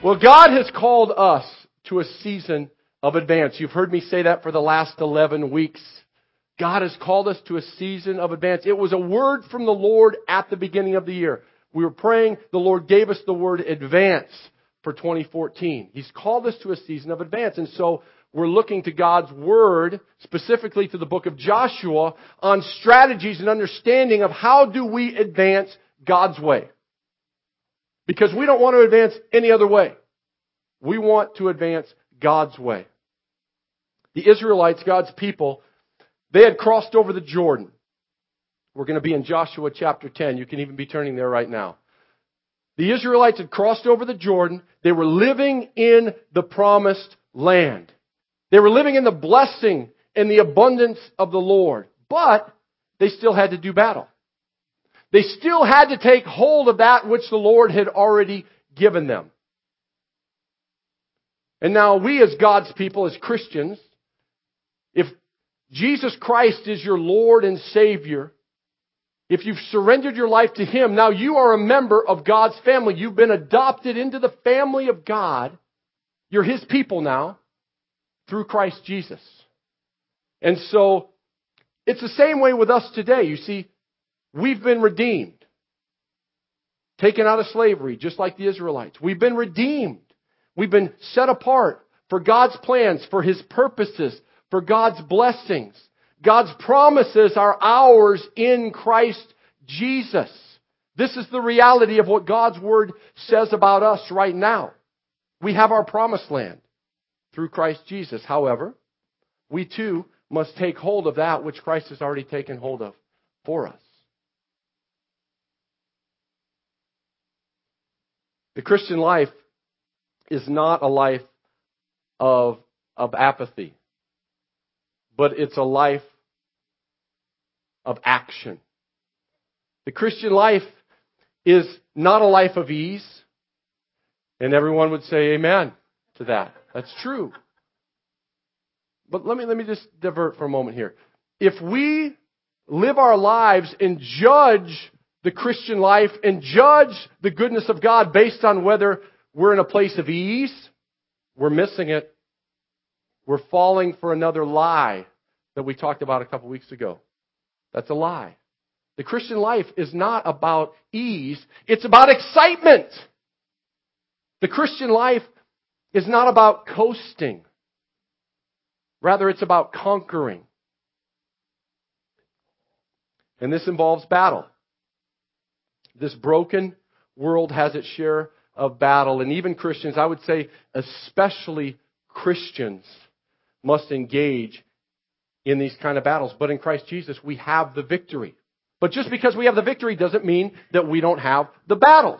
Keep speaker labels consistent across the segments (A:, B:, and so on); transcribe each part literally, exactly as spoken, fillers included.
A: Well, God has called us to a season of advance. You've heard me say that for the last eleven weeks. God has called us to a season of advance. It was a word from the Lord at the beginning of the year. We were praying, the Lord gave us the word advance for twenty fourteen. He's called us to a season of advance. And so we're looking to God's word, specifically to the book of Joshua, on strategies and understanding of how do we advance God's way. Because we don't want to advance any other way. We want to advance God's way. The Israelites, God's people, they had crossed over the Jordan. We're going to be in Joshua chapter ten. You can even be turning there right now. The Israelites had crossed over the Jordan. They were living in the promised land. They were living in the blessing and the abundance of the Lord. But they still had to do battle. They still had to take hold of that which the Lord had already given them. And now we as God's people, as Christians, if Jesus Christ is your Lord and Savior, if you've surrendered your life to Him, now you are a member of God's family. You've been adopted into the family of God. You're His people now through Christ Jesus. And so it's the same way with us today. You see, we've been redeemed. Taken out of slavery, just like the Israelites. We've been redeemed. We've been set apart for God's plans, for His purposes, for God's blessings. God's promises are ours in Christ Jesus. This is the reality of what God's Word says about us right now. We have our promised land through Christ Jesus. However, we too must take hold of that which Christ has already taken hold of for us. The Christian life is not a life of, of apathy, but it's a life of action. The Christian life is not a life of ease, and everyone would say amen to that. That's true. But let me, let me just divert for a moment here. If we live our lives and judge the Christian life and judge the goodness of God based on whether we're in a place of ease, we're missing it. We're falling for another lie that we talked about a couple weeks ago. That's a lie. The Christian life is not about ease. It's about excitement. The Christian life is not about coasting. Rather, it's about conquering. And this involves battle. This broken world has its share of battle. And even Christians, I would say especially Christians, must engage in these kind of battles. But in Christ Jesus, we have the victory. But just because we have the victory doesn't mean that we don't have the battles.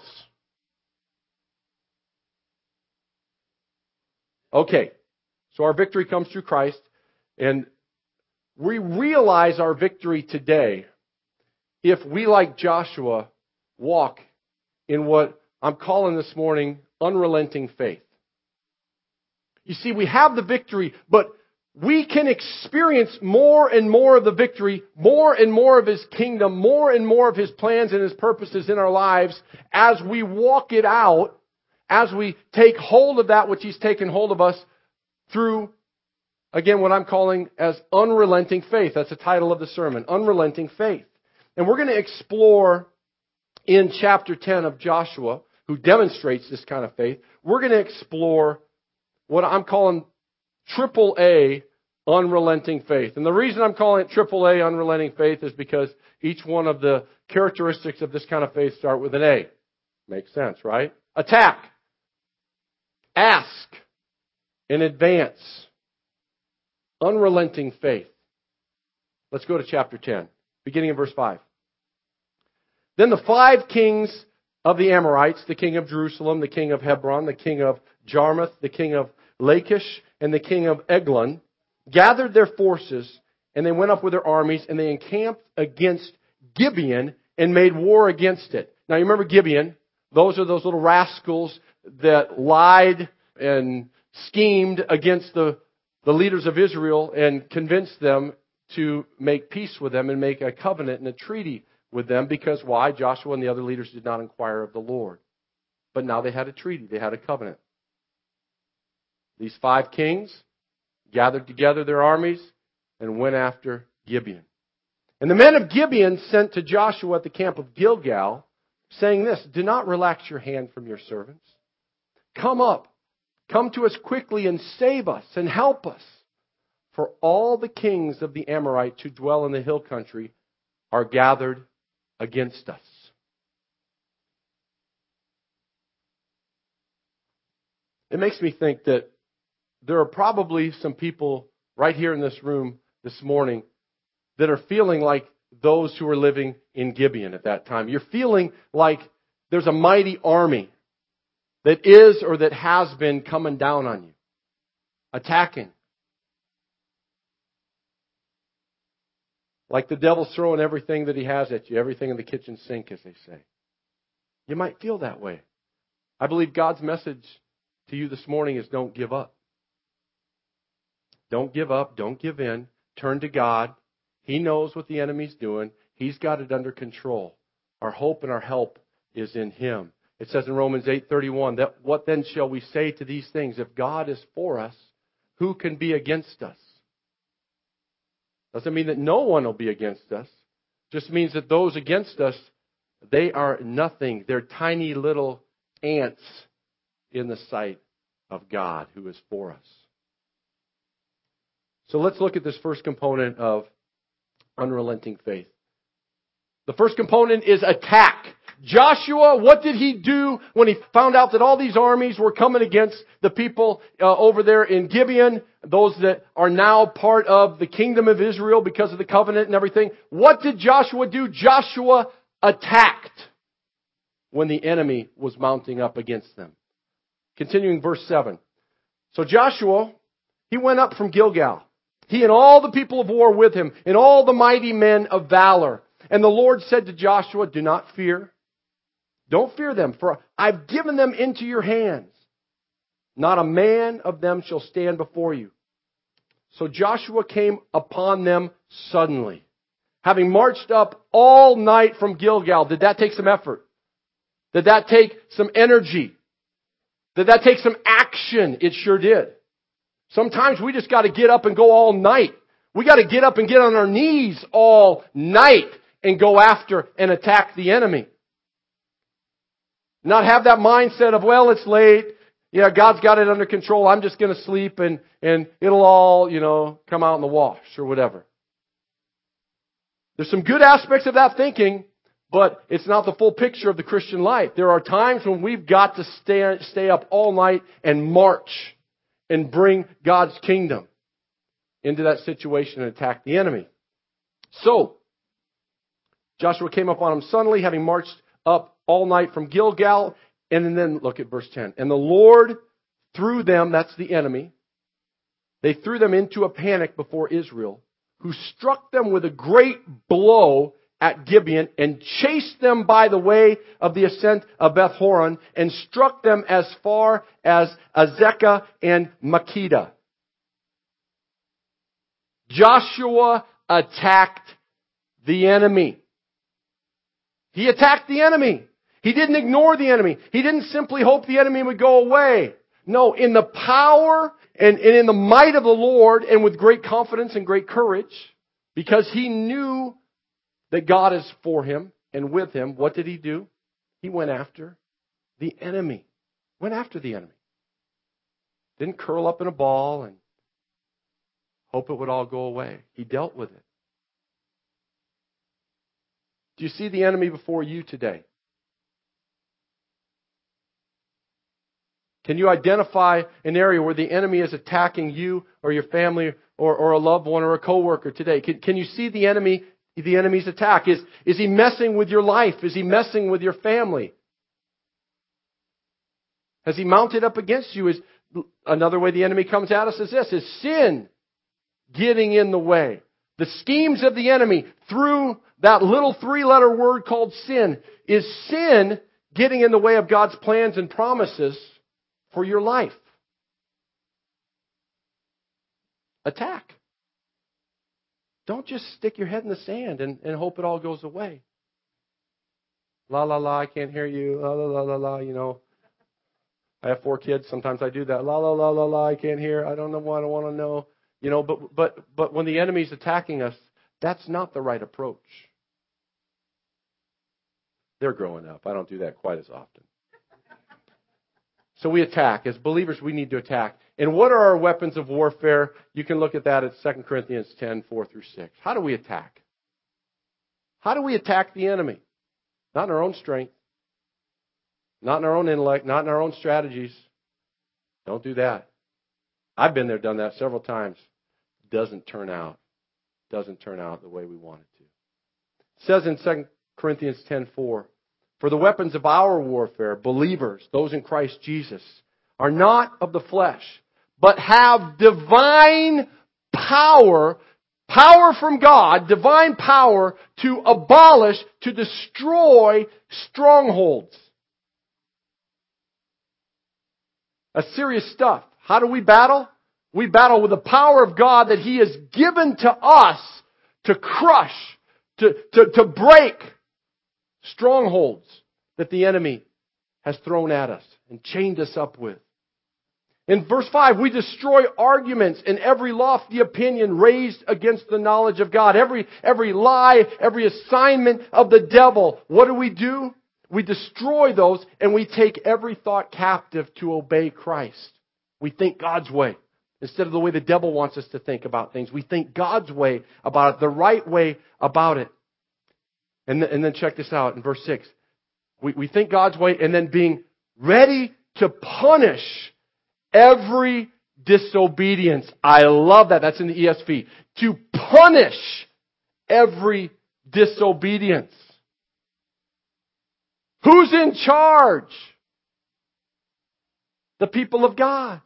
A: Okay, so our victory comes through Christ, and we realize our victory today if we, like Joshua, walk in what I'm calling this morning unrelenting faith. You see, we have the victory, but we can experience more and more of the victory, more and more of His kingdom, more and more of His plans and His purposes in our lives as we walk it out, as we take hold of that which He's taken hold of us through, again, what I'm calling as unrelenting faith. That's the title of the sermon, Unrelenting Faith. And we're going to explore in chapter ten of Joshua, who demonstrates this kind of faith, we're going to explore what I'm calling triple A unrelenting faith. And the reason I'm calling it triple A unrelenting faith is because each one of the characteristics of this kind of faith start with an A. Makes sense, right? Attack. Ask. And advance. Unrelenting faith. Let's go to chapter ten, beginning in verse five. Then the five kings of the Amorites, the king of Jerusalem, the king of Hebron, the king of Jarmuth, the king of Lachish, and the king of Eglon, gathered their forces, and they went up with their armies, and they encamped against Gibeon and made war against it. Now you remember Gibeon, those are those little rascals that lied and schemed against the, the leaders of Israel and convinced them to make peace with them and make a covenant and a treaty with them. Because why? Joshua and the other leaders did not inquire of the Lord. But now they had a treaty, they had a covenant. These five kings gathered together their armies and went after Gibeon. And the men of Gibeon sent to Joshua at the camp of Gilgal, saying this, "Do not relax your hand from your servants. Come up, come to us quickly and save us and help us. For all the kings of the Amorites who dwell in the hill country are gathered against us." It makes me think that there are probably some people right here in this room this morning that are feeling like those who were living in Gibeon at that time. You're feeling like there's a mighty army that is or that has been coming down on you, attacking. Like the devil's throwing everything that he has at you, everything in the kitchen sink, as they say. You might feel that way. I believe God's message to you this morning is don't give up. Don't give up. Don't give in. Turn to God. He knows what the enemy's doing. He's got it under control. Our hope and our help is in Him. It says in Romans eight thirty-one, that what then shall we say to these things? If God is for us, who can be against us? Doesn't mean that no one will be against us. Just means that those against us, they are nothing. They're tiny little ants in the sight of God who is for us. So let's look at this first component of unrelenting faith. The first component is attack. Joshua, what did he do when he found out that all these armies were coming against the people uh, over there in Gibeon, those that are now part of the kingdom of Israel because of the covenant and everything? What did Joshua do? Joshua attacked when the enemy was mounting up against them. Continuing verse seven. So Joshua, he went up from Gilgal, he and all the people of war with him, and all the mighty men of valor. And the Lord said to Joshua, "Do not fear. Don't fear them, for I've given them into your hands. Not a man of them shall stand before you." So Joshua came upon them suddenly, having marched up all night from Gilgal. Did that take some effort? Did that take some energy? Did that take some action? It sure did. Sometimes we just got to get up and go all night. We got to get up and get on our knees all night and go after and attack the enemy. Not have that mindset of, well, it's late. Yeah, God's got it under control. I'm just going to sleep and, and it'll all, you know, come out in the wash or whatever. There's some good aspects of that thinking, but it's not the full picture of the Christian life. There are times when we've got to stay, stay up all night and march and bring God's kingdom into that situation and attack the enemy. So, Joshua came upon him suddenly, having marched up all night from Gilgal. And then look at verse ten. And the Lord threw them, that's the enemy, they threw them into a panic before Israel, who struck them with a great blow at Gibeon and chased them by the way of the ascent of Beth Horon and struck them as far as Azekah and Makkedah. Joshua attacked the enemy. He attacked the enemy. He didn't ignore the enemy. He didn't simply hope the enemy would go away. No, in the power and, and in the might of the Lord and with great confidence and great courage, because he knew that God is for him and with him, what did he do? He went after the enemy. Went after the enemy. Didn't curl up in a ball and hope it would all go away. He dealt with it. Do you see the enemy before you today? Can you identify an area where the enemy is attacking you or your family or, or a loved one or a coworker today? Can, can you see the enemy, the enemy's attack? Is, is he messing with your life? Is he messing with your family? Has he mounted up against you? Is another way the enemy comes at us is this, is sin getting in the way. The schemes of the enemy through that little three-letter word called sin. Is sin getting in the way of God's plans and promises for your life? Attack. Don't just stick your head in the sand and, and hope it all goes away. La, la, la, I can't hear you. La, la, la, la, la, you know. I have four kids. Sometimes I do that. La, la, la, la, la. I can't hear. I don't know what I want to know. You know, but, but, but when the enemy's attacking us, that's not the right approach. They're growing up. I don't do that quite as often. So we attack. As believers, we need to attack. And what are our weapons of warfare? You can look at that at Second Corinthians ten, four through six. How do we attack? How do we attack the enemy? Not in our own strength. Not in our own intellect. Not in our own strategies. Don't do that. I've been there, done that several times. Doesn't turn out. Doesn't turn out the way we want it to. It says in Second Corinthians ten, four, for the weapons of our warfare, believers, those in Christ Jesus, are not of the flesh, but have divine power, power from God, divine power to abolish, to destroy strongholds. That's serious stuff. How do we battle? We battle with the power of God that He has given to us to crush, to, to, to break strongholds that the enemy has thrown at us and chained us up with. In verse five, we destroy arguments and every lofty opinion raised against the knowledge of God. Every, every lie, every assignment of the devil. What do we do? We destroy those and we take every thought captive to obey Christ. We think God's way instead of the way the devil wants us to think about things. We think God's way about it, the right way about it. And, th- and then check this out in verse six. We, we think God's way and then being ready to punish every disobedience. I love that. That's in the E S V. To punish every disobedience. Who's in charge? The people of God.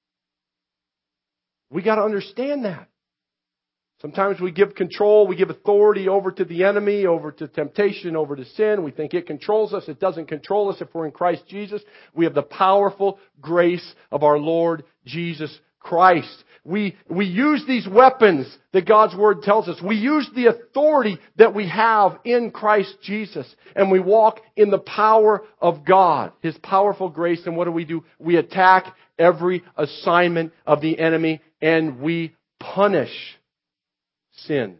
A: We got to understand that. Sometimes we give control, we give authority over to the enemy, over to temptation, over to sin. We think it controls us. It doesn't control us if we're in Christ Jesus. We have the powerful grace of our Lord Jesus Christ. We, we use these weapons that God's Word tells us. We use the authority that we have in Christ Jesus. And we walk in the power of God, His powerful grace. And what do we do? We attack every assignment of the enemy and we punish sin.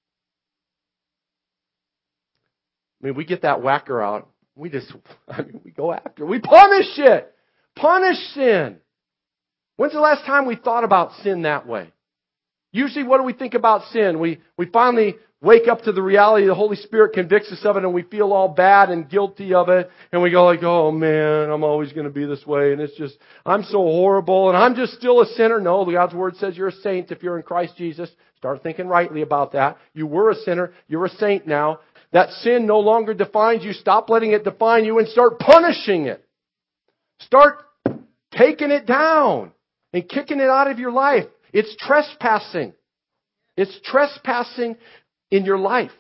A: I mean, we get that whacker out. We just, I mean, we go after. We punish it. Punish sin. When's the last time we thought about sin that way? Usually, what do we think about sin? We, we finally wake up to the reality. The Holy Spirit convicts us of it and we feel all bad and guilty of it. And we go like, oh man, I'm always going to be this way. And it's just, I'm so horrible and I'm just still a sinner. No, God's Word says you're a saint if you're in Christ Jesus. Start thinking rightly about that. You were a sinner. You're a saint now. That sin no longer defines you. Stop letting it define you and start punishing it. Start taking it down and kicking it out of your life. It's trespassing. It's trespassing in your life.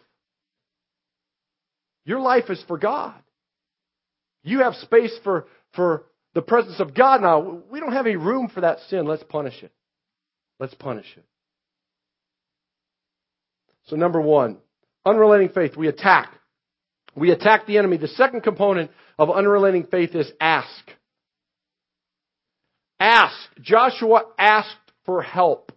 A: Your life is for God. You have space for, for the presence of God now. We don't have any room for that sin. Let's punish it. Let's punish it. So number one, unrelenting faith. We attack. We attack the enemy. The second component of unrelenting faith is ask. Ask. Joshua asked for help.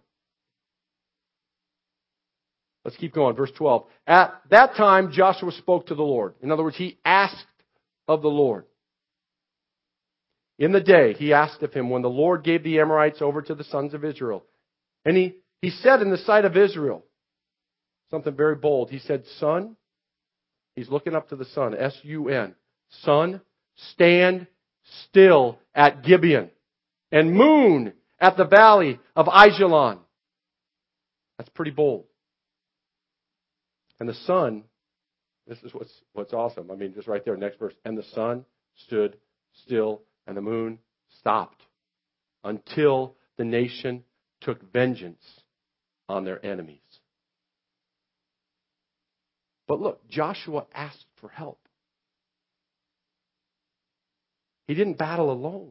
A: Let's keep going. Verse twelve. At that time, Joshua spoke to the Lord. In other words, he asked of the Lord. In the day, he asked of him when the Lord gave the Amorites over to the sons of Israel. And he, he said in the sight of Israel, something very bold. He said, son, he's looking up to the sun, S U N. Sun, stand still at Gibeon. And moon at the valley of Ajalon. That's pretty bold. And the sun, this is what's, what's awesome. I mean, just right there, next verse. And the sun stood still and the moon stopped until the nation took vengeance on their enemies. But look, Joshua asked for help. He didn't battle alone.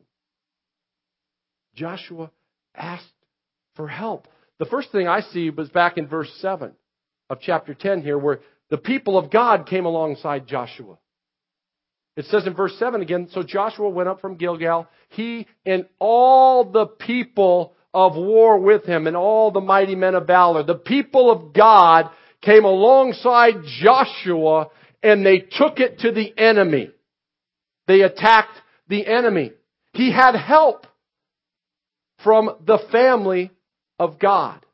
A: Joshua asked for help. The first thing I see was back in verse seven of chapter ten here, where the people of God came alongside Joshua. It says in verse seven again, so Joshua went up from Gilgal, he and all the people of war with him and all the mighty men of valor. The people of God came alongside Joshua and they took it to the enemy. They attacked the enemy. He had help from the family of God.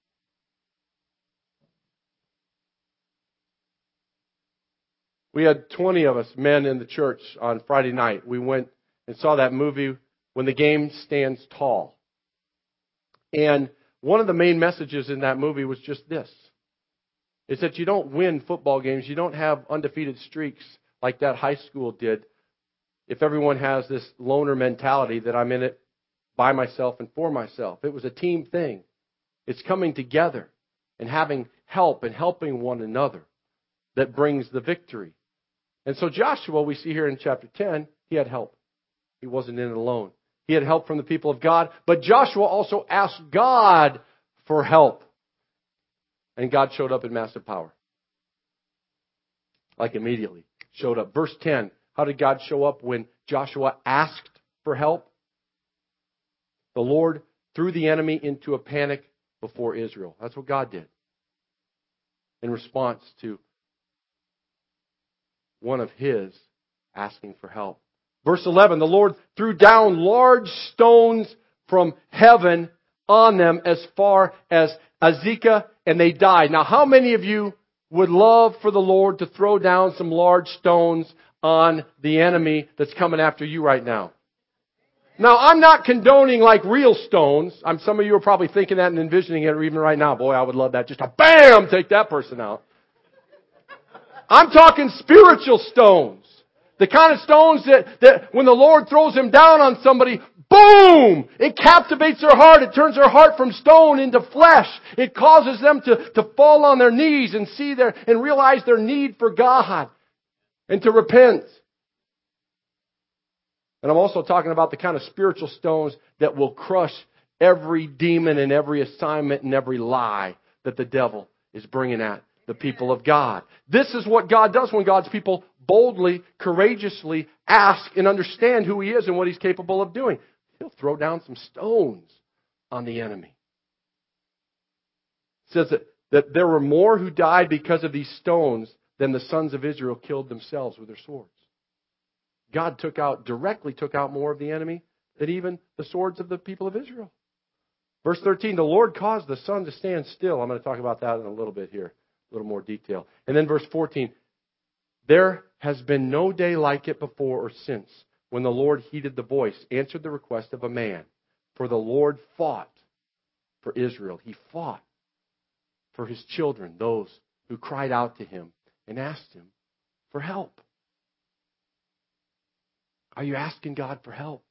A: We had twenty of us men in the church on Friday night. We went and saw that movie, When the Game Stands Tall. And one of the main messages in that movie was just this. It's that you don't win football games. You don't have undefeated streaks like that high school did if everyone has this loner mentality that I'm in it by myself and for myself. It was a team thing. It's coming together and having help and helping one another that brings the victory. And so Joshua, we see here in chapter ten, he had help. He wasn't in it alone. He had help from the people of God. But Joshua also asked God for help. And God showed up in massive power. Like immediately. Showed up. Verse ten. How did God show up when Joshua asked for help? The Lord threw the enemy into a panic before Israel. That's what God did. In response to one of His asking for help. Verse eleven, the Lord threw down large stones from heaven on them as far as Azekah, and they died. Now, how many of you would love for the Lord to throw down some large stones on the enemy that's coming after you right now? Now, I'm not condoning like real stones. I'm, some of you are probably thinking that and envisioning it even right now. Boy, I would love that. Just a bam, take that person out. I'm talking spiritual stones. The kind of stones that, that when the Lord throws them down on somebody, boom! It captivates their heart. It turns their heart from stone into flesh. It causes them to, to fall on their knees and see their, and realize their need for God and to repent. And I'm also talking about the kind of spiritual stones that will crush every demon and every assignment and every lie that the devil is bringing at the people of God. This is what God does when God's people boldly, courageously ask and understand who He is and what He's capable of doing. He'll throw down some stones on the enemy. It says that, that there were more who died because of these stones than the sons of Israel killed themselves with their swords. God took out, directly took out more of the enemy than even the swords of the people of Israel. Verse thirteen, the Lord caused the sun to stand still. I'm going to talk about that in a little bit here, a little more detail. And then verse fourteen, there has been no day like it before or since when the Lord heeded the voice, answered the request of a man. For the Lord fought for Israel. He fought for His children, those who cried out to Him and asked Him for help. Are you asking God for help?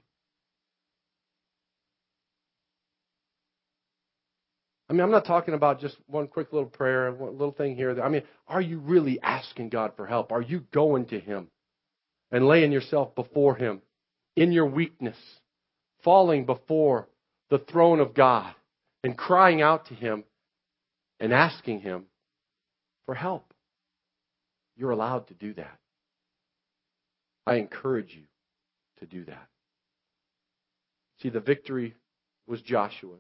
A: I mean, I'm not talking about just one quick little prayer, one little thing here. I mean, are you really asking God for help? Are you going to Him and laying yourself before Him in your weakness, falling before the throne of God and crying out to Him and asking Him for help? You're allowed to do that. I encourage you to do that. See, the victory was Joshua's.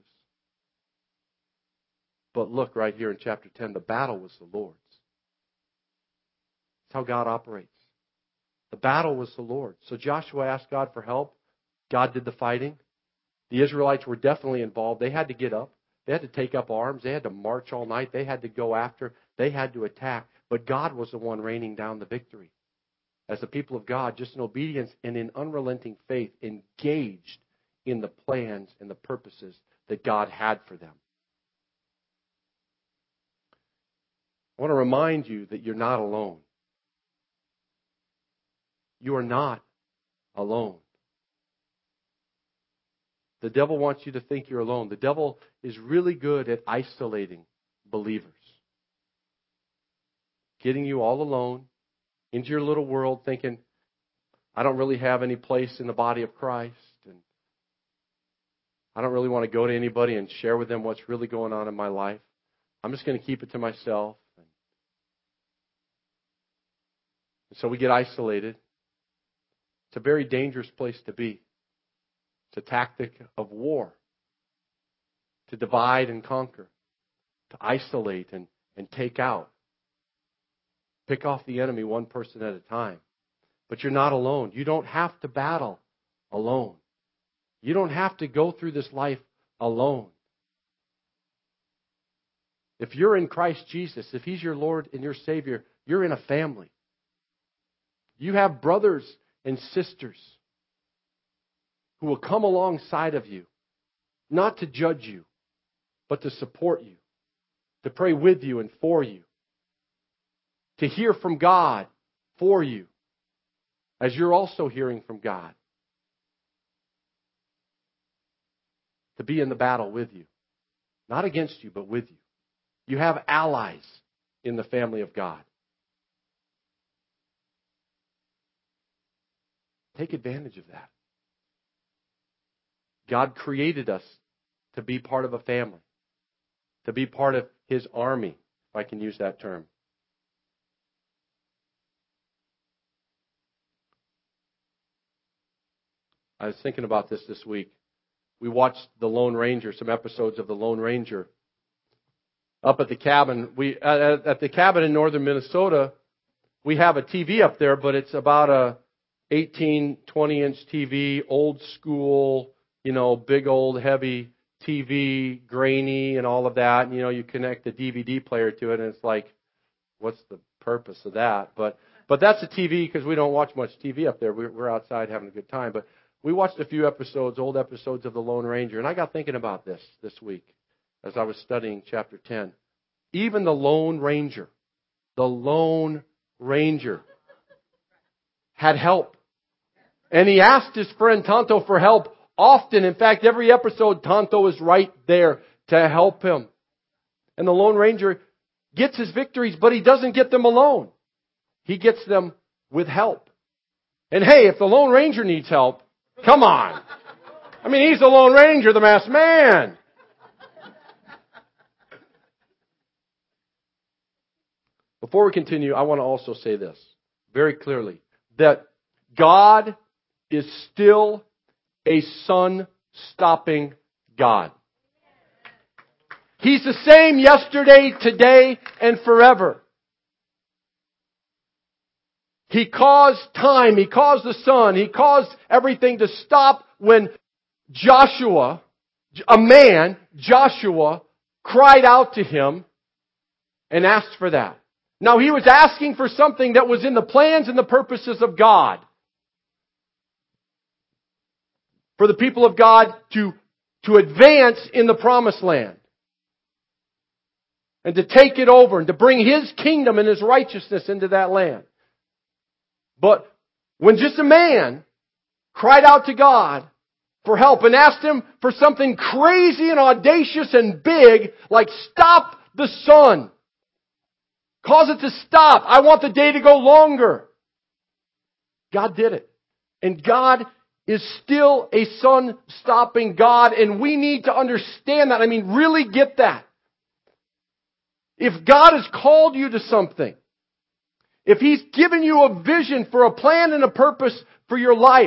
A: But look right here in chapter ten, the battle was the Lord's. That's how God operates. The battle was the Lord's. So Joshua asked God for help. God did the fighting. The Israelites were definitely involved. They had to get up. They had to take up arms. They had to march all night. They had to go after. They had to attack. But God was the one raining down the victory. As the people of God, just in obedience and in unrelenting faith, engaged in the plans and the purposes that God had for them. I want to remind you that you're not alone. You are not alone. The devil wants you to think you're alone. The devil is really good at isolating believers. Getting you all alone into your little world thinking, I don't really have any place in the body of Christ. And I don't really want to go to anybody and share with them what's really going on in my life. I'm just going to keep it to myself. And so we get isolated. It's a very dangerous place to be. It's a tactic of war. To divide and conquer. To isolate and, and take out. Pick off the enemy one person at a time. But you're not alone. You don't have to battle alone. You don't have to go through this life alone. If you're in Christ Jesus, if He's your Lord and your Savior, you're in a family. You have brothers and sisters who will come alongside of you, not to judge you, but to support you, to pray with you and for you, to hear from God for you, as you're also hearing from God, to be in the battle with you, not against you, but with you. You have allies in the family of God. Take advantage of that. God created us to be part of a family, to be part of His army, if I can use that term. I was thinking about this this week. We watched The Lone Ranger, some episodes of The Lone Ranger. Up at the cabin, we at, at the cabin in northern Minnesota, we have a T V up there, but it's about a eighteen, twenty inch T V, old school, you know, big old heavy T V, grainy and all of that. And, you know, you connect the D V D player to it, and it's like, what's the purpose of that? But but that's a T V because we don't watch much T V up there. We're, we're outside having a good time. But we watched a few episodes, old episodes of The Lone Ranger, and I got thinking about this this week as I was studying chapter ten. Even the Lone Ranger, the Lone Ranger had help. And he asked his friend Tonto for help often. In fact, every episode, Tonto is right there to help him. And the Lone Ranger gets his victories, but he doesn't get them alone. He gets them with help. And hey, if the Lone Ranger needs help, come on. I mean, he's the Lone Ranger, the masked man. Before we continue, I want to also say this very clearly, that God is still a sun-stopping God. He's the same yesterday, today, and forever. He caused time, He caused the sun, He caused everything to stop when Joshua, a man, Joshua, cried out to Him and asked for that. Now, he was asking for something that was in the plans and the purposes of God. For the people of God to, to advance in the promised land. And to take it over and to bring His kingdom and His righteousness into that land. But when just a man cried out to God for help and asked Him for something crazy and audacious and big, like stop the sun. Cause it to stop. I want the day to go longer. God did it. And God is still a sun-stopping God, and we need to understand that. I mean, really get that. If God has called you to something, if He's given you a vision for a plan and a purpose for your life,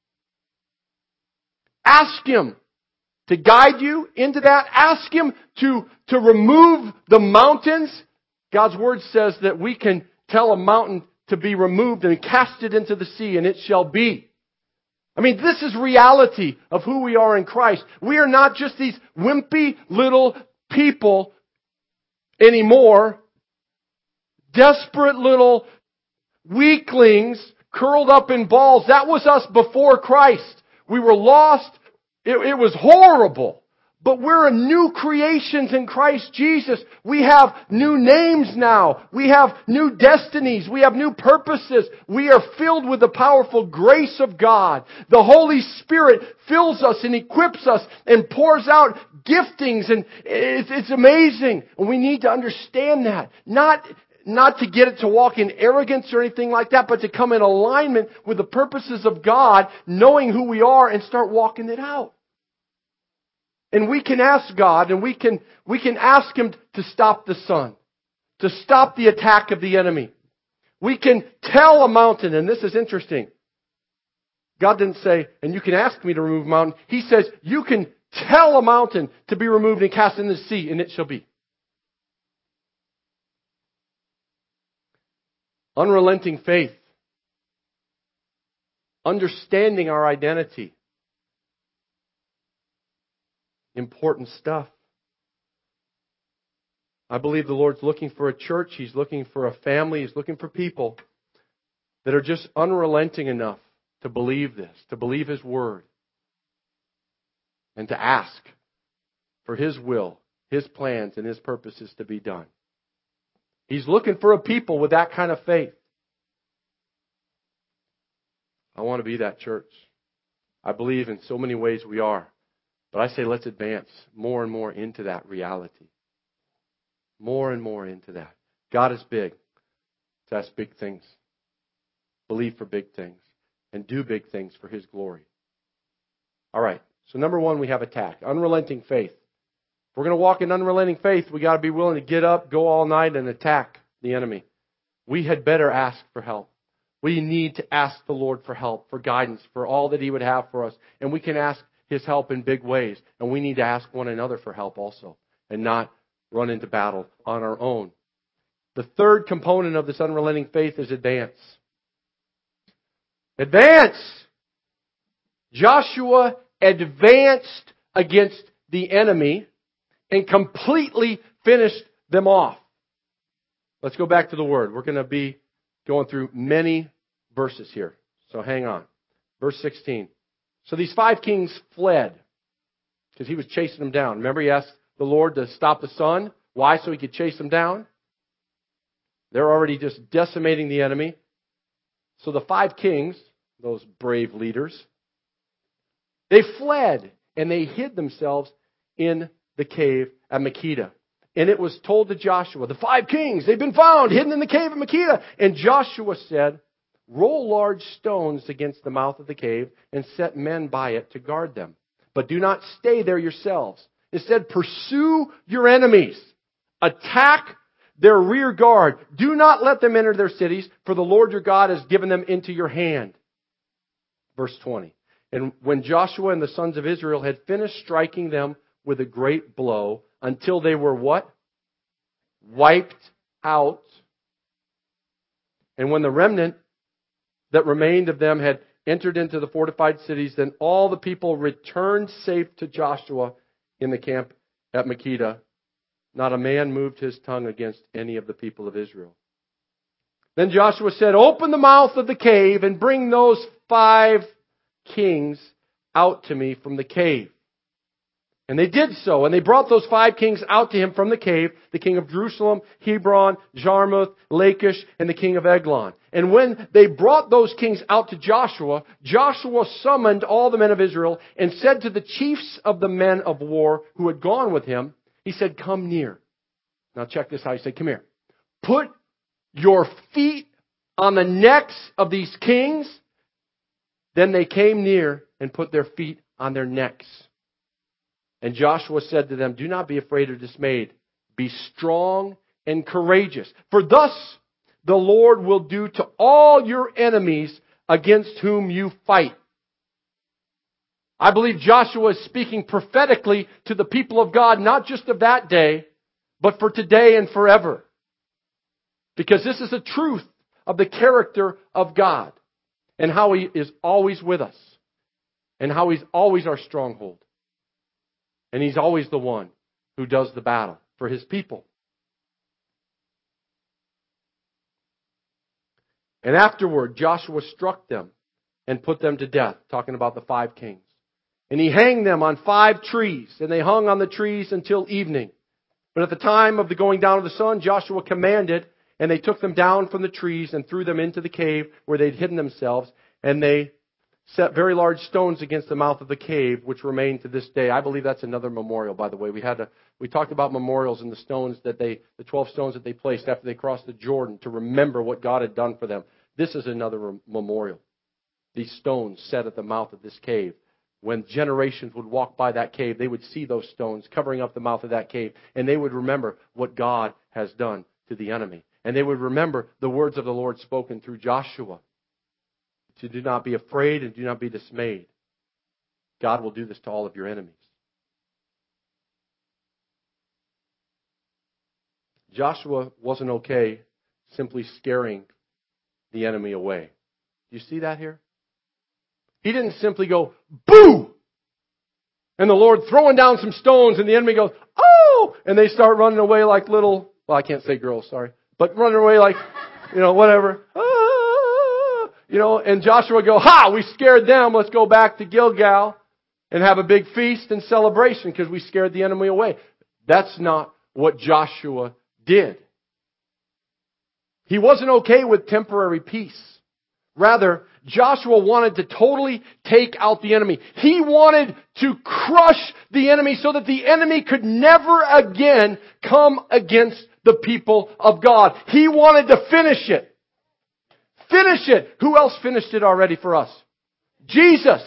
A: ask Him to guide you into that. Ask Him to, to remove the mountains. God's Word says that we can tell a mountain to be removed and cast it into the sea, and it shall be. I mean, this is reality of who we are in Christ. We are not just these wimpy little people anymore. Desperate little weaklings curled up in balls. That was us before Christ. We were lost. It, it was horrible. But we're a new creations in Christ Jesus. We have new names now. We have new destinies. We have new purposes. We are filled with the powerful grace of God. The Holy Spirit fills us and equips us and pours out giftings, and it's, it's amazing. And we need to understand that. Not, not to get it to walk in arrogance or anything like that, but to come in alignment with the purposes of God, knowing who we are and start walking it out. And we can ask God, and we can, we can ask Him to stop the sun, to stop the attack of the enemy. We can tell a mountain, and this is interesting. God didn't say, and you can ask me to remove a mountain. He says, you can tell a mountain to be removed and cast into the sea, and it shall be. Unrelenting faith. Understanding our identity. Important stuff. I believe the Lord's looking for a church. He's looking for a family. He's looking for people that are just unrelenting enough to believe this, to believe His Word, and to ask for His will, His plans, and His purposes to be done. He's looking for a people with that kind of faith. I want to be that church. I believe in so many ways we are. But I say let's advance more and more into that reality. More and more into that. God is big. Let's ask big things. Believe for big things. And do big things for His glory. All right. So number one, we have attack. Unrelenting faith. If we're going to walk in unrelenting faith, we got to be willing to get up, go all night, and attack the enemy. We had better ask for help. We need to ask the Lord for help, for guidance, for all that He would have for us. And we can ask His help in big ways. And we need to ask one another for help also. And not run into battle on our own. The third component of this unrelenting faith is advance. Advance! Joshua advanced against the enemy and completely finished them off. Let's go back to the Word. We're going to be going through many verses here. So hang on. Verse sixteen. So these five kings fled because he was chasing them down. Remember, he asked the Lord to stop the sun. Why? So he could chase them down. They're already just decimating the enemy. So the five kings, those brave leaders, they fled and they hid themselves in the cave at Makkedah. And it was told to Joshua, the five kings, they've been found hidden in the cave at Makkedah. And Joshua said, roll large stones against the mouth of the cave and set men by it to guard them. But do not stay there yourselves. Instead, pursue your enemies. Attack their rear guard. Do not let them enter their cities, for the Lord your God has given them into your hand. Verse twenty. And when Joshua and the sons of Israel had finished striking them with a great blow, until they were what? Wiped out. And when the remnant that remained of them had entered into the fortified cities, then all the people returned safe to Joshua in the camp at Makkedah. Not a man moved his tongue against any of the people of Israel. Then Joshua said, open the mouth of the cave and bring those five kings out to me from the cave. And they did so, and they brought those five kings out to him from the cave, the king of Jerusalem, Hebron, Jarmuth, Lachish, and the king of Eglon. And when they brought those kings out to Joshua, Joshua summoned all the men of Israel and said to the chiefs of the men of war who had gone with him, he said, come near. Now check this out. He said, come here. Put your feet on the necks of these kings. Then they came near and put their feet on their necks. And Joshua said to them, do not be afraid or dismayed. Be strong and courageous. For thus the Lord will do to all your enemies against whom you fight. I believe Joshua is speaking prophetically to the people of God, not just of that day, but for today and forever. Because this is a truth of the character of God and how He is always with us and how He's always our stronghold. And He's always the one who does the battle for His people. And afterward, Joshua struck them and put them to death, talking about the five kings. And he hanged them on five trees, and they hung on the trees until evening. But at the time of the going down of the sun, Joshua commanded, and they took them down from the trees and threw them into the cave where they'd hidden themselves, and they set very large stones against the mouth of the cave, which remain to this day. I believe that's another memorial, by the way. We had a, we talked about memorials and the stones that they, the twelve stones that they placed after they crossed the Jordan to remember what God had done for them. This is another memorial. These stones set at the mouth of this cave. When generations would walk by that cave, they would see those stones covering up the mouth of that cave, and they would remember what God has done to the enemy. And they would remember the words of the Lord spoken through Joshua. to do not be afraid and do not be dismayed. God will do this to all of your enemies. Joshua wasn't okay simply scaring the enemy away. Do you see that here? He didn't simply go, boo! And the Lord throwing down some stones and the enemy goes, oh! And they start running away like little, well, I can't say girls, sorry. But running away like, you know, whatever. Ah! You know, and Joshua go, ha! We scared them. Let's go back to Gilgal and have a big feast and celebration because we scared the enemy away. That's not what Joshua did. He wasn't okay with temporary peace. Rather, Joshua wanted to totally take out the enemy. He wanted to crush the enemy so that the enemy could never again come against the people of God. He wanted to finish it. Finish it. Who else finished it already for us? Jesus.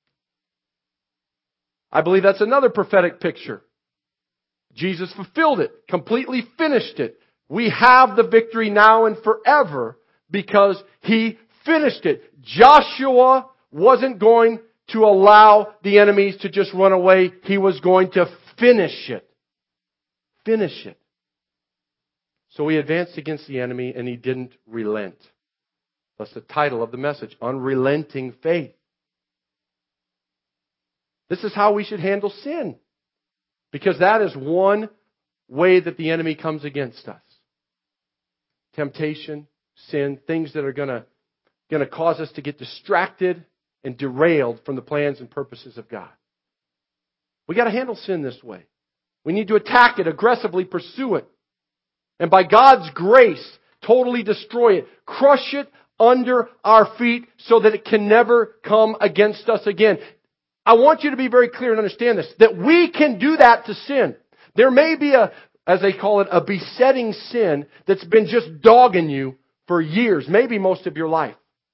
A: I believe that's another prophetic picture. Jesus fulfilled it, completely finished it. We have the victory now and forever because He finished it. Joshua wasn't going to allow the enemies to just run away. He was going to finish it. Finish it. So he advanced against the enemy and he didn't relent. That's the title of the message, Unrelenting Faith. This is how we should handle sin. Because that is one way that the enemy comes against us. Temptation, sin, things that are going to going to cause us to get distracted and derailed from the plans and purposes of God. We got to handle sin this way. We need to attack it, aggressively pursue it. And by God's grace, totally destroy it. Crush it under our feet so that it can never come against us again. I want you to be very clear and understand this, that we can do that to sin. There may be a, as they call it, a besetting sin that's been just dogging you for years, maybe most of your life.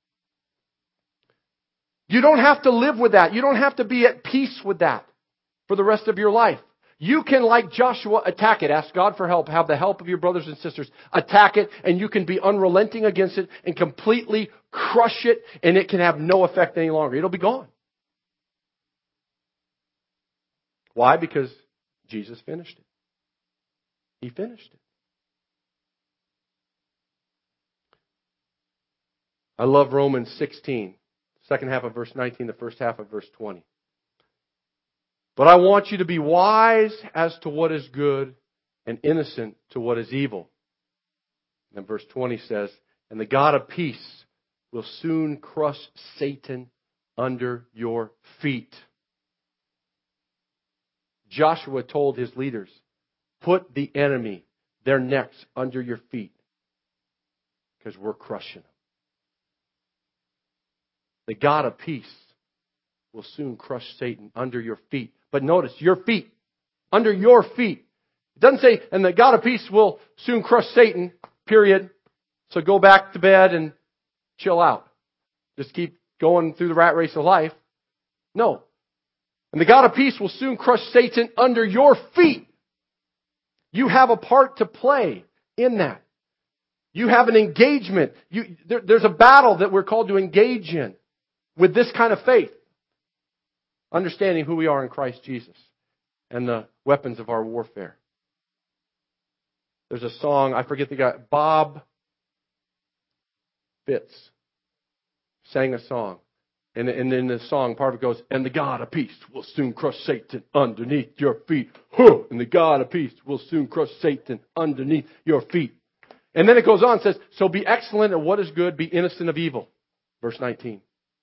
A: You don't have to live with that. You don't have to be at peace with that for the rest of your life. You can, like Joshua, attack it. Ask God for help. Have the help of your brothers and sisters. Attack it, and you can be unrelenting against it and completely crush it, and it can have no effect any longer. It'll be gone. Why? Because Jesus finished it. He finished it. I love Romans sixteen. Second half of verse nineteen, the first half of verse twenty. But I want you to be wise as to what is good and innocent to what is evil. And then verse twenty says, and the God of peace will soon crush Satan under your feet. Joshua told his leaders, put the enemy, their necks, under your feet because we're crushing them. The God of peace will soon crush Satan under your feet. But notice, your feet. Under your feet. It doesn't say, and the God of peace will soon crush Satan, period. So go back to bed and chill out. Just keep going through the rat race of life. No. And the God of peace will soon crush Satan under your feet. You have a part to play in that. You have an engagement. You, there, there's a battle that we're called to engage in. With this kind of faith, understanding who we are in Christ Jesus and the weapons of our warfare. There's a song, I forget the guy, Bob Fitz sang a song. And, and in the song, part of it goes, and the God of peace will soon crush Satan underneath your feet. Huh! And the God of peace will soon crush Satan underneath your feet. And then it goes on and says, so be excellent at what is good, be innocent of evil. Verse nineteen.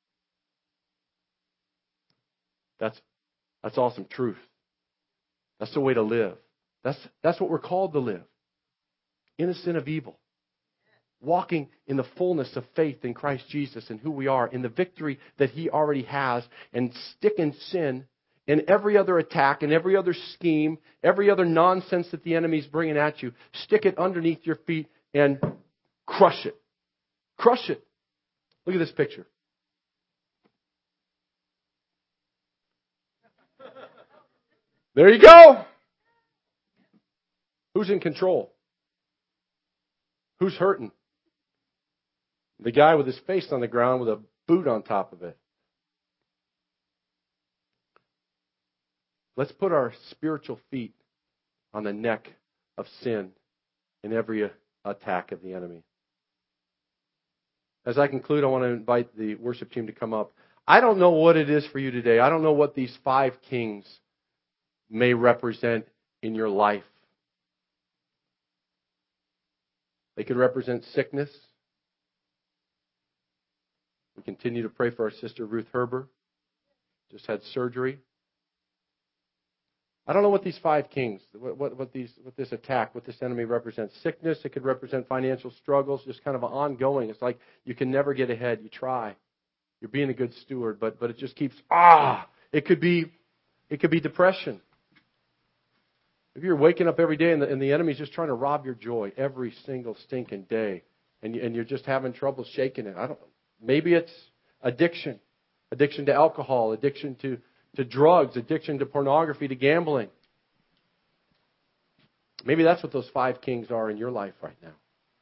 A: That's, that's awesome truth. That's the way to live. That's, that's what we're called to live. Innocent of evil. Walking in the fullness of faith in Christ Jesus and who we are, in the victory that He already has, and sticking sin and every other attack and every other scheme, every other nonsense that the enemy's bringing at you, stick it underneath your feet and crush it. Crush it. Look at this picture. There you go. Who's in control? Who's hurting? The guy with his face on the ground with a boot on top of it. Let's put our spiritual feet on the neck of sin in every attack of the enemy. As I conclude, I want to invite the worship team to come up. I don't know what it is for you today. I don't know what these five kings may represent in your life. They could represent sickness. We continue to pray for our sister Ruth Herber. Just had surgery. I don't know what these five kings, what, what, what these, what this attack, what this enemy represents. Sickness, it could represent financial struggles, just kind of ongoing. It's like you can never get ahead. You try. You're being a good steward, but but it just keeps, ah! It could be, it could be depression. If you're waking up every day and the, and the enemy's just trying to rob your joy every single stinking day, and, you, and you're just having trouble shaking it. I don't. Maybe it's addiction. Addiction to alcohol, addiction to to drugs, addiction to pornography, to gambling. Maybe that's what those five kings are in your life right now.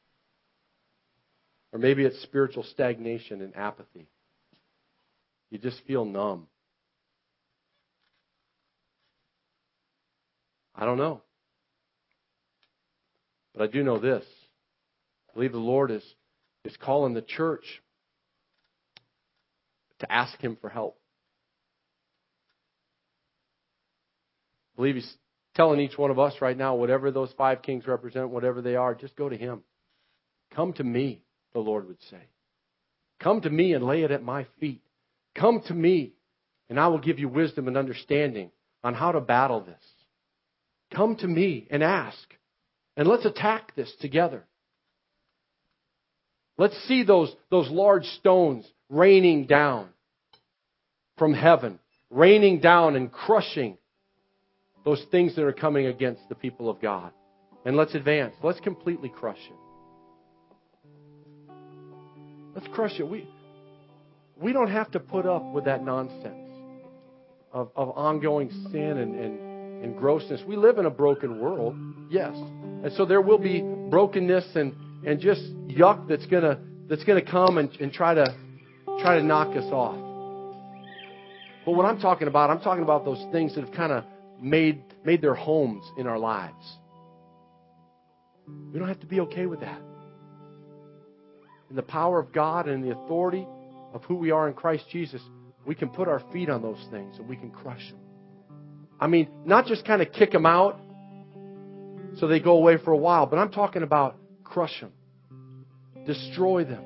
A: Or maybe it's spiritual stagnation and apathy. You just feel numb. I don't know. But I do know this. I believe the Lord is, is calling the church to ask Him for help. I believe He's telling each one of us right now, whatever those five kings represent, whatever they are, just go to Him. Come to me, the Lord would say. Come to me and lay it at my feet. Come to me, and I will give you wisdom and understanding on how to battle this. Come to me and ask. And let's attack this together. Let's see those, those large stones raining down from heaven, raining down and crushing those things that are coming against the people of God. And let's advance. Let's completely crush it. Let's crush it. We, we don't have to put up with that nonsense of, of ongoing sin and, and, and grossness. We live in a broken world, yes. And so there will be brokenness and, and just yuck that's gonna that's gonna come and, and try to try to knock us off. But what I'm talking about, I'm talking about those things that have kind of made made their homes in our lives. We don't have to be okay with that. In the power of God and the authority of who we are in Christ Jesus, we can put our feet on those things and we can crush them. I mean, not just kind of kick them out so they go away for a while, but I'm talking about crush them, destroy them.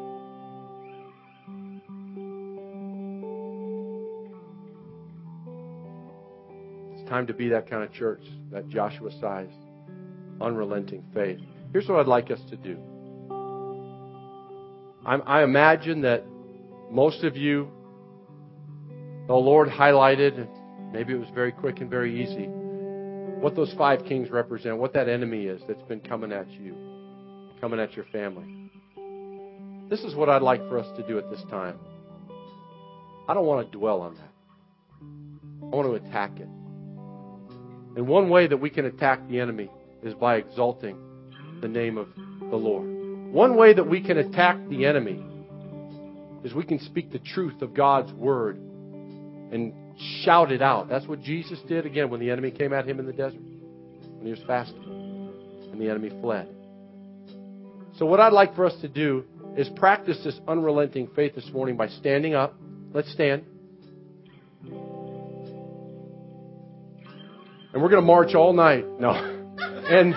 A: Time to be that kind of church, that Joshua-sized, unrelenting faith. Here's what I'd like us to do. I'm, I imagine that most of you, the Lord highlighted, maybe it was very quick and very easy, what those five kings represent, what that enemy is that's been coming at you, coming at your family. This is what I'd like for us to do at this time. I don't want to dwell on that. I want to attack it. And one way that we can attack the enemy is by exalting the name of the Lord. One way that we can attack the enemy is we can speak the truth of God's Word and shout it out. That's what Jesus did, again, when the enemy came at Him in the desert, when He was fasting, and the enemy fled. So what I'd like for us to do is practice this unrelenting faith this morning by standing up. Let's stand. And we're going to march all night. No. And,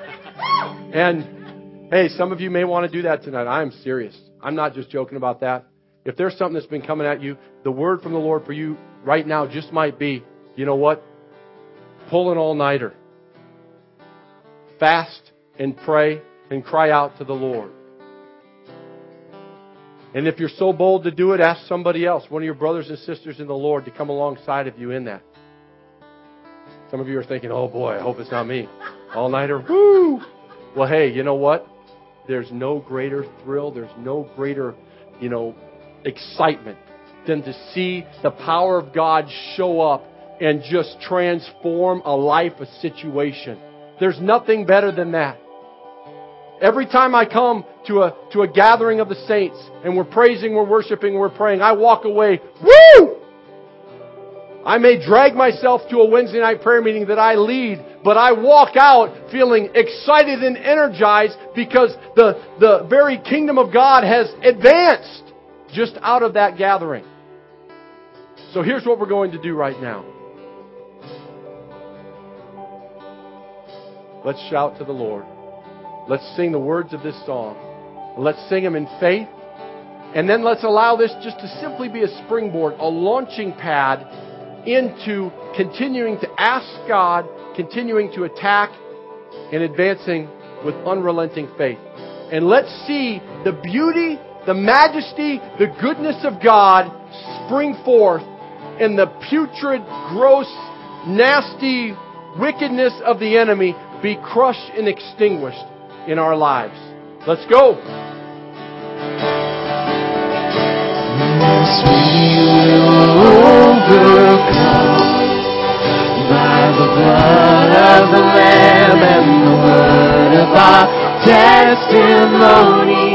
A: and, hey, some of you may want to do that tonight. I am serious. I'm not just joking about that. If there's something that's been coming at you, the word from the Lord for you right now just might be, you know what? Pull an all-nighter. Fast and pray and cry out to the Lord. And if you're so bold to do it, ask somebody else, one of your brothers and sisters in the Lord, to come alongside of you in that. Some of you are thinking, oh boy, I hope it's not me. All-nighter, woo! Well, hey, you know what? There's no greater thrill, there's no greater, you know, excitement than to see the power of God show up and just transform a life, a situation. There's nothing better than that. Every time I come to a, to a gathering of the saints and we're praising, we're worshiping, we're praying, I walk away, woo! I may drag myself to a Wednesday night prayer meeting that I lead, but I walk out feeling excited and energized because the, the very kingdom of God has advanced just out of that gathering. So here's what we're going to do right now. Let's shout to the Lord. Let's sing the words of this song. Let's sing them in faith. And then let's allow this just to simply be a springboard, a launching pad into continuing to ask God, continuing to attack, and advancing with unrelenting faith. And let's see the beauty, the majesty, the goodness of God spring forth, and the putrid, gross, nasty wickedness of the enemy be crushed and extinguished in our lives. Let's go.
B: Yes, we will overcome by the blood of the Lamb and the word of our testimony.